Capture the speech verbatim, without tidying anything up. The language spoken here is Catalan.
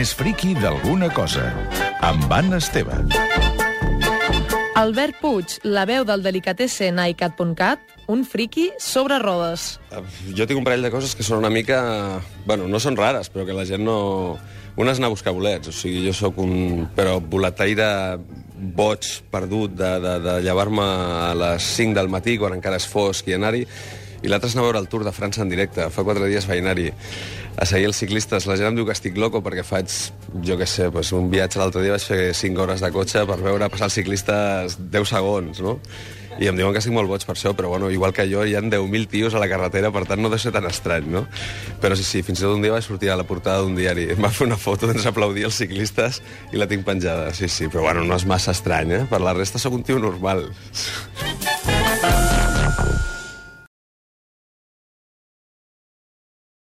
més friqui d'alguna cosa, amb Anna Esteve. Albert Puig, la veu del Delicatessen a icat punt cat, un friqui sobre rodes. Jo tinc un parell de coses que són una mica... Bueno, no són rares, però que la gent no... Un és anar a buscar bolets, o sigui, jo sóc un... Però boletaire boig, perdut, de, de, de llevar-me a les cinc del matí, quan encara és fosc, i anar-hi. I l'altre és anar a veure el Tour de França en directe. Fa quatre dies vaig anar-hi a seguir els ciclistes. La gent em diu que estic loco perquè faig, jo què sé, pues un viatge l'altre dia vaig fer cinc hores de cotxe per veure passar els ciclistes deu segons, no? I em diuen que estic molt boig per això, però bueno, igual que jo, hi ha deu mil tios a la carretera, per tant no deu ser tan estrany, no? Però sí, sí, fins i tot un dia vaig sortir a la portada d'un diari. Em va fer una foto d'ens aplaudir els ciclistes i la tinc penjada, sí, sí, però bueno, no és massa estrany, eh? Per la resta sóc un tio normal.